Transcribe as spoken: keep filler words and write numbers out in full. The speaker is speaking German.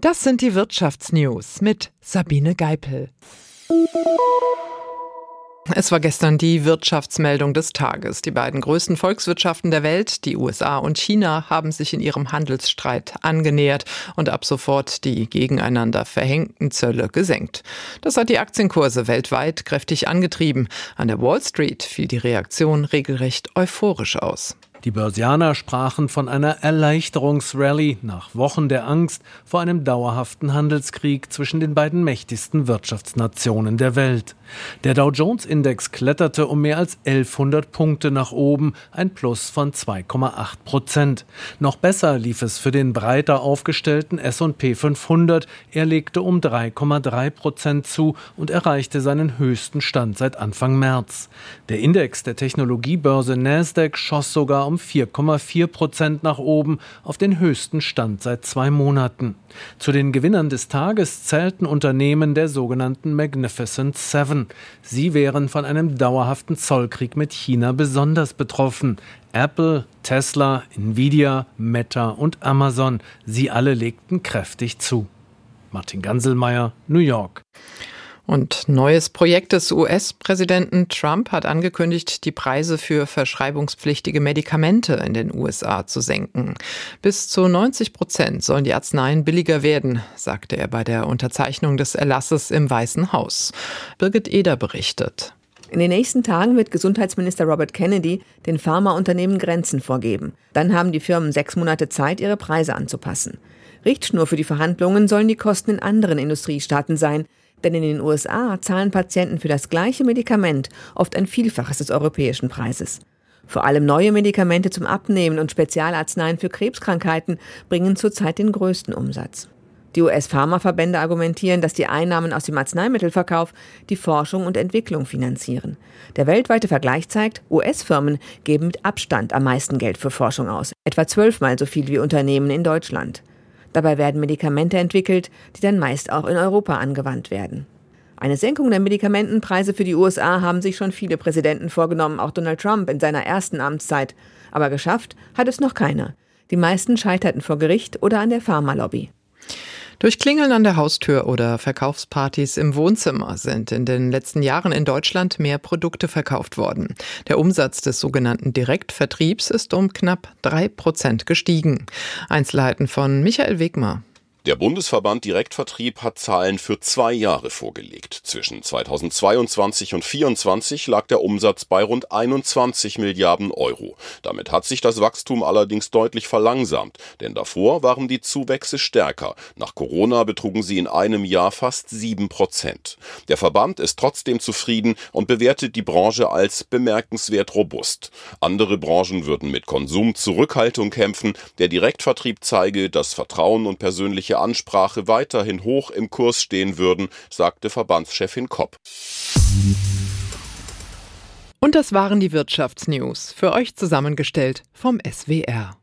Das sind die Wirtschaftsnews mit Sabine Geipel. Es war gestern die Wirtschaftsmeldung des Tages. Die beiden größten Volkswirtschaften der Welt, die U S A und China, haben sich in ihrem Handelsstreit angenähert und ab sofort die gegeneinander verhängten Zölle gesenkt. Das hat die Aktienkurse weltweit kräftig angetrieben. An der Wall Street fiel die Reaktion regelrecht euphorisch aus. Die Börsianer sprachen von einer Erleichterungsrallye nach Wochen der Angst vor einem dauerhaften Handelskrieg zwischen den beiden mächtigsten Wirtschaftsnationen der Welt. Der Dow-Jones-Index kletterte um mehr als elfhundert Punkte nach oben, ein Plus von zwei Komma acht Prozent. Noch besser lief es für den breiter aufgestellten S und P fünfhundert. Er legte um drei Komma drei Prozent zu und erreichte seinen höchsten Stand seit Anfang März. Der Index der Technologiebörse Nasdaq schoss sogar um vier Komma vier Prozent nach oben auf den höchsten Stand seit zwei Monaten. Zu den Gewinnern des Tages zählten Unternehmen der sogenannten Magnificent Seven. Sie wären von einem dauerhaften Zollkrieg mit China besonders betroffen. Apple, Tesla, Nvidia, Meta und Amazon, sie alle legten kräftig zu. Martin Ganselmeier, New York. Und neues Projekt des U S-Präsidenten Trump hat angekündigt, die Preise für verschreibungspflichtige Medikamente in den U S A zu senken. Bis zu neunzig Prozent sollen die Arzneien billiger werden, sagte er bei der Unterzeichnung des Erlasses im Weißen Haus. Birgit Eder berichtet. In den nächsten Tagen wird Gesundheitsminister Robert Kennedy den Pharmaunternehmen Grenzen vorgeben. Dann haben die Firmen sechs Monate Zeit, ihre Preise anzupassen. Richtschnur für die Verhandlungen sollen die Kosten in anderen Industriestaaten sein. Denn in den U S A zahlen Patienten für das gleiche Medikament oft ein Vielfaches des europäischen Preises. Vor allem neue Medikamente zum Abnehmen und Spezialarzneien für Krebskrankheiten bringen zurzeit den größten Umsatz. Die U S-Pharmaverbände argumentieren, dass die Einnahmen aus dem Arzneimittelverkauf die Forschung und Entwicklung finanzieren. Der weltweite Vergleich zeigt, U S-Firmen geben mit Abstand am meisten Geld für Forschung aus, etwa zwölfmal so viel wie Unternehmen in Deutschland. Dabei werden Medikamente entwickelt, die dann meist auch in Europa angewandt werden. Eine Senkung der Medikamentenpreise für die U S A haben sich schon viele Präsidenten vorgenommen, auch Donald Trump in seiner ersten Amtszeit. Aber geschafft hat es noch keiner. Die meisten scheiterten vor Gericht oder an der Pharmalobby. Durch Klingeln an der Haustür oder Verkaufspartys im Wohnzimmer sind in den letzten Jahren in Deutschland mehr Produkte verkauft worden. Der Umsatz des sogenannten Direktvertriebs ist um knapp drei Prozent gestiegen. Einzelheiten von Michael Wegmar. Der Bundesverband Direktvertrieb hat Zahlen für zwei Jahre vorgelegt. Zwischen zweitausendzweiundzwanzig und zweitausendvierundzwanzig lag der Umsatz bei rund einundzwanzig Milliarden Euro. Damit hat sich das Wachstum allerdings deutlich verlangsamt, denn davor waren die Zuwächse stärker. Nach Corona betrugen sie in einem Jahr fast sieben Prozent. Der Verband ist trotzdem zufrieden und bewertet die Branche als bemerkenswert robust. Andere Branchen würden mit Konsumzurückhaltung kämpfen. Der Direktvertrieb zeige, dass Vertrauen und persönliche Ansprache weiterhin hoch im Kurs stehen würden, sagte Verbandschefin Kopp. Und das waren die Wirtschaftsnews, für euch zusammengestellt vom S W R.